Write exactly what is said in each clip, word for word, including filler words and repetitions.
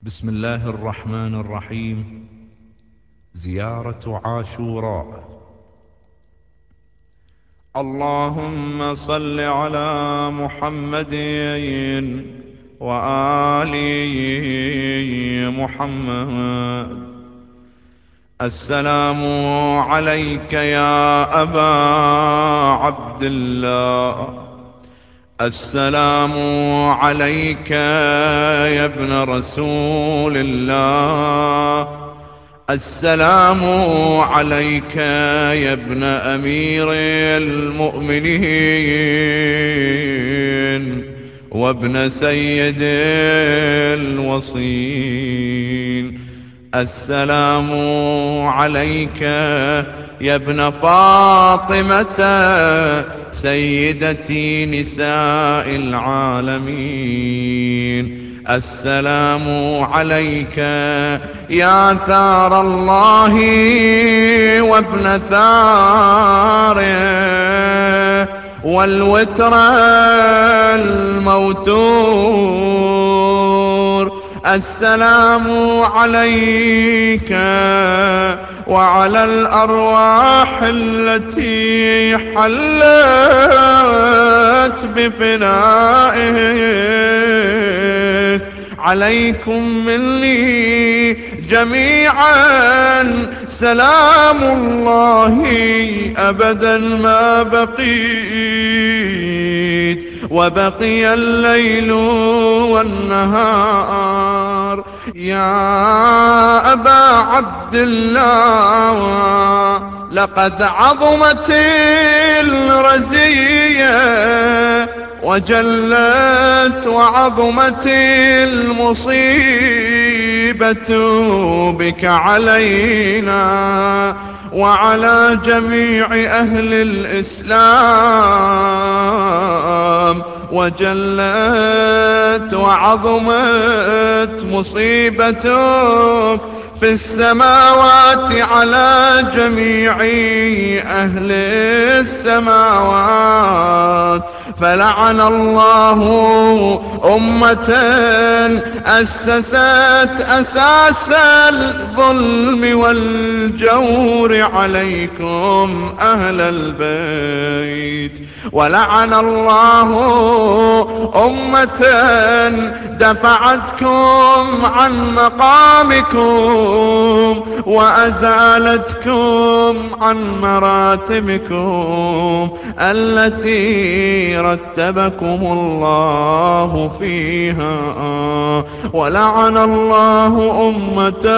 بسم الله الرحمن الرحيم. زيارة عاشوراء. اللهم صل على محمد وآل محمد. السلام عليك يا أبا عبد الله. السلام عليك يا ابن رسول الله. السلام عليك يا ابن أمير المؤمنين وابن سيد الوصين. السلام عليك يا ابن فاطمة سيدتي نساء العالمين. السلام عليك يا ثار الله وابن ثاره والوتر الموتور. السلام عليك وعلى الأرواح التي حلت بفنائك. عليكم مني جميعا سلام الله أبدا ما بقيت وبقي الليل والنهار. يا أبا عبد الله، لقد عظمت الرزية وجلت وعظمت المصيبة بك علينا وعلى جميع أهل الإسلام. وجلت وعظمت مصيبتك في السماوات على جميع أهل السماوات. فلعن الله أمة أسست أساس الظلم والجور عليكم أهل البيت. ولعن الله أمة دفعتكم عن مقامكم وأزالتكم عن مراتبكم التي رتبكم الله فيها. ولعن الله أمة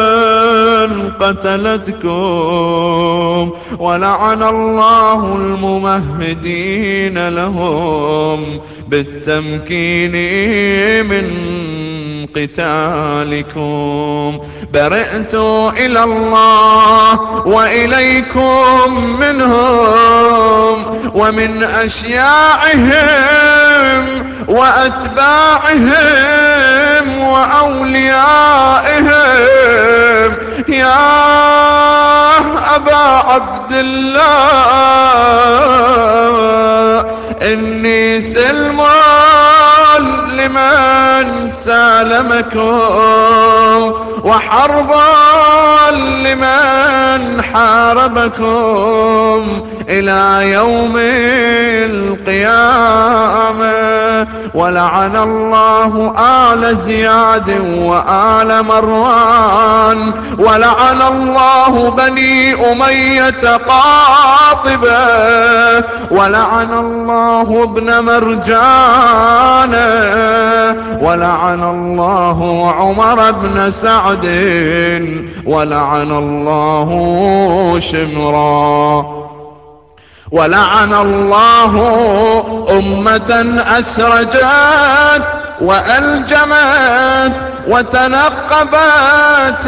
قتلتكم. ولعن الله الممهدين لهم بالتمكين من قتالكم. برئت إلى الله وإليكم منهم ومن أشياعهم وأتباعهم وأوليائهم. يا أبا عبد الله، إني سلم لمن سالمكم وحربا لمن حاربكم إلى يوم القيامة. ولعن الله آل زياد وآل مروان. ولعن الله بني أمية قاطبة. ولعن الله ابن مرجان. ولعن الله عمر بن سعد. ولعن الله شمرا. ولعن الله أمة أسرجت وألجمت وتنقبت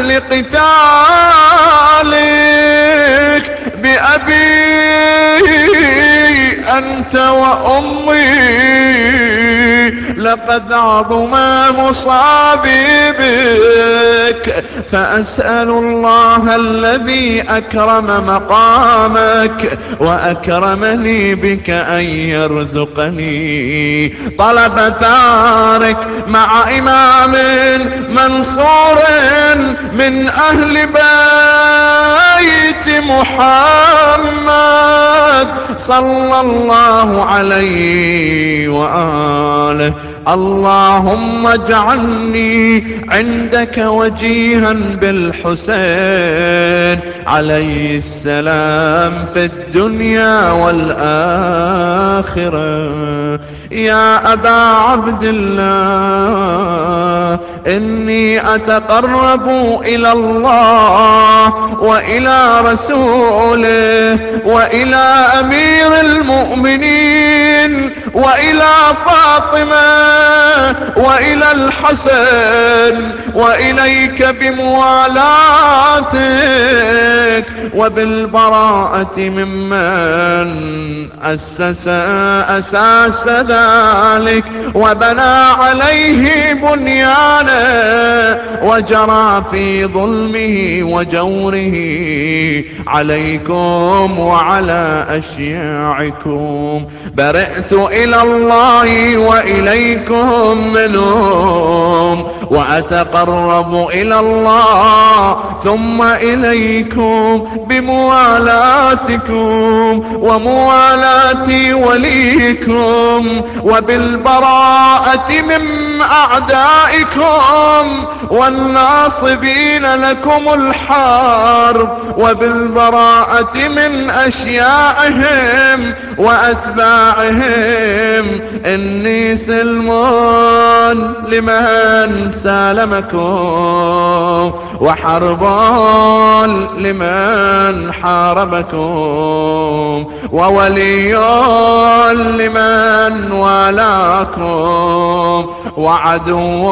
لقتالك بأبي أنت وأمي. لقد عظم مصابي بك فأسأل الله الذي أكرم مقامك وأكرمني بك أن يرزقني طلب ثارك مع إمام منصور من أهل بيت محمد صلى الله عليه وآله. اللهم اجعلني عندك وجيها بالحسين عليه السلام في الدنيا والآخرة. يا أبا عبد الله إني أتقرب إلى الله وإلى رسوله وإلى أمير المؤمنين وإلى فاطمة وإلى الحسن وإليك بموالاتك وبالبراءة ممن أسس أساس ذلك وبنى عليه بنيانه وجرى في ظلمه وجوره عليكم وعلى أشياعكم. برئت إلى الله وإليكم منهم وأتقرب إلى الله ثم إليكم بموالاتكم وموالاة وليكم وبالبراءة من أعدائكم والناصبين لكم الحرب وبالبراءة من أشياعهم وأتباعهم. إني سلم لمن سالمكم وحرب لمن حاربكم وولي لمن والاكم وعدو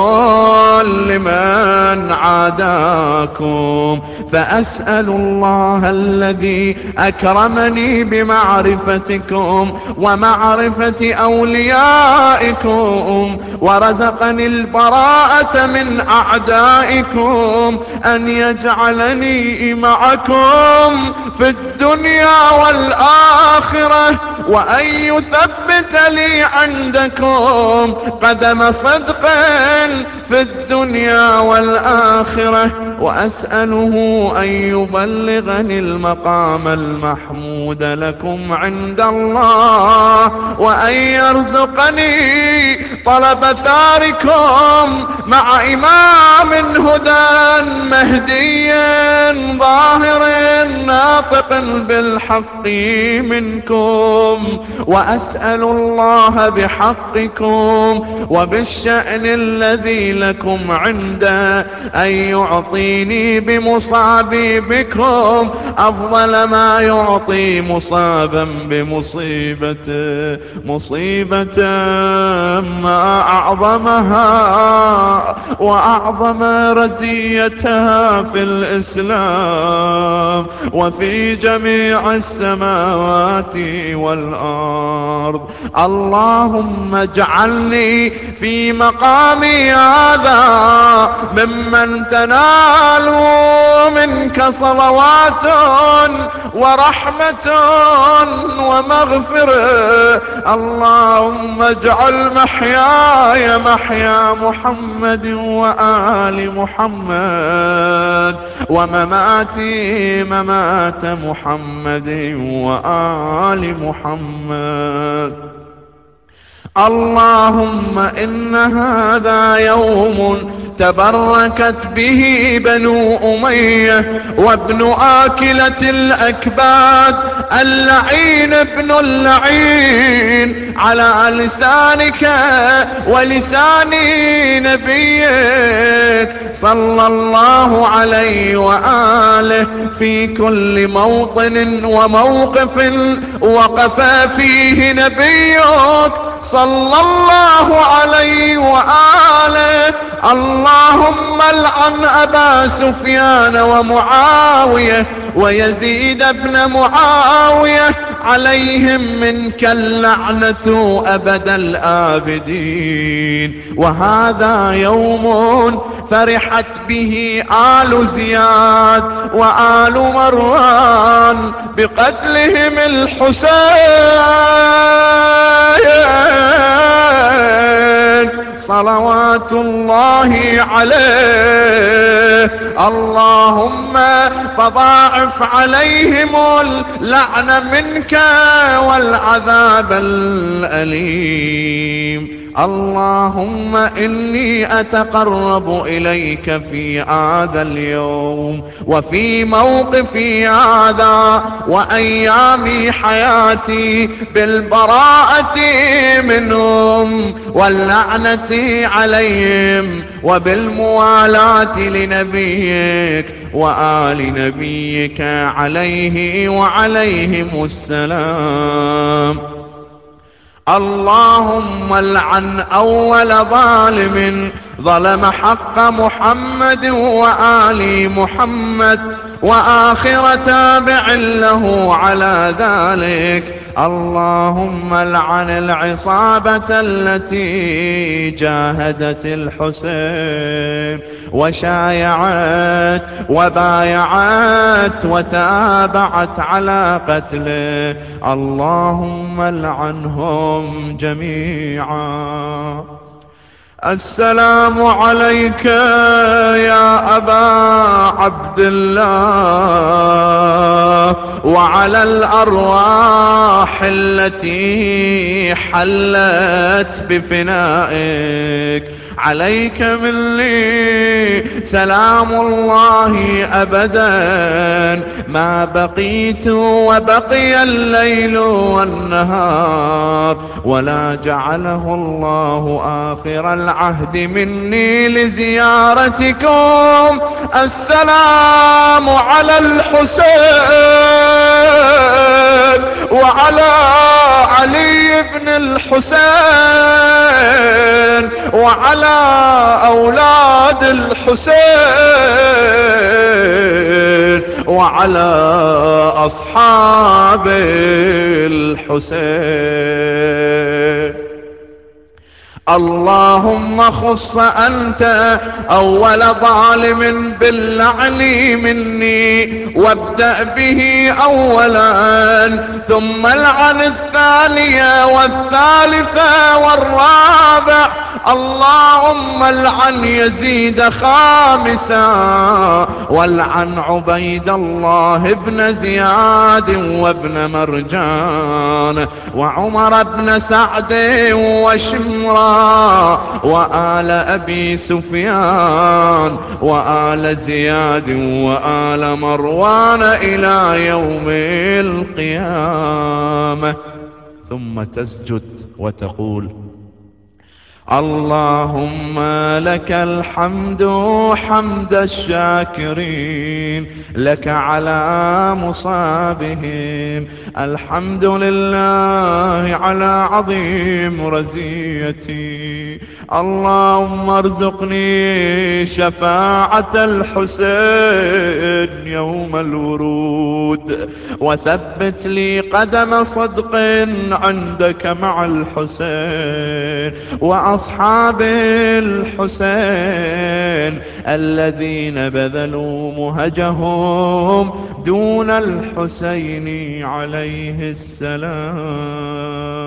لمن عاداكم. فأسأل الله الذي أكرمني بمعرفتكم ومعرفة أوليائكم ورزقني البراءة من أعدائكم أن يجعلني معكم في الدنيا والآخرة وأن يثبت لي عندكم قدم صدق في الدنيا والآخرة. وأسأله أن يبلغني المقام المحمود لكم عند الله وأن يرزقني طلب ثاركم مع إمام هدى مهدي ظاهر ناطق بالحق منكم. وأسأل الله بحقكم وبالشأن الذي لكم عنده أن يعطيني بمصابي بكم أفضل ما يعطي مصابا بمصيبته مصيبة ما أعظمها وأعظم رزيتها في الإسلام وفي جميع السماوات والأرض. اللهم اجعلني في مقامي هذا ممن تنال منك صلوات ورحمة ومغفرة. اللهم اجعل محياي محيا محمد وآل محمد ومماتي ممات محمد وآل محمد. اللهم إن هذا يوم تبركت به بنو أمية وابن آكلة الأكباد اللعين ابن اللعين على لسانك ولسان نبيك صلى الله عليه وآله في كل موطن وموقف وقف فيه نبيك صلى الله عليه وآله. اللهم العن أبا سفيان ومعاوية ويزيد بن معاوية عليهم منك اللعنة أبد الآبدين. وهذا يوم فرحت به آل زياد وآل مروان بقتلهم الحسين صلوات الله عليه. اللهم فضاعف عليهم اللعن منك والعذاب الأليم. اللهم إني أتقرب إليك في هذا اليوم وفي موقفي هذا وأيام حياتي بالبراءة منهم واللعنة عليهم وبالموالاة لنبيك وآل نبيك عليه وعليهم السلام. اللهم العن أول ظالم ظلم حق محمد وآل محمد وآخر تابع له على ذلك. اللهم العن العصابة التي جاهدت الحسين وشايعت وبايعت وتابعت على قتله. اللهم العنهم جميعا. السلام عليك يا أبا عبد الله وعلى الأرواح التي حلت بفنائك. عليك مني سلام الله أبدا ما بقيت وبقي الليل والنهار، ولا جعله الله آخر العهد مني لزيارتكم. السلام على الحسين وعلى علي بن الحسين وعلى أولاد الحسين وعلى أصحاب الحسين. اللهم خص أنت أول ظالم باللعن مني وابدأ به أولا، ثم العن الثانية والثالثة والرابع. اللهم العن يزيد خامسا، والعن عبيد الله بن زياد وابن مرجان وعمر بن سعد وشمران وآل أبي سفيان وآل زياد وآل مروان إلى يوم القيامة. ثم تسجد وتقول: اللهم لك الحمد حمد الشاكرين لك على مصابهم، الحمد لله على عظيم رزيتي. اللهم ارزقني شفاعة الحسين يوم الورود، وثبت لي قدم صدق عندك مع الحسين وأصحاب الحسين الذين بذلوا مهجهم دون الحسين عليه السلام.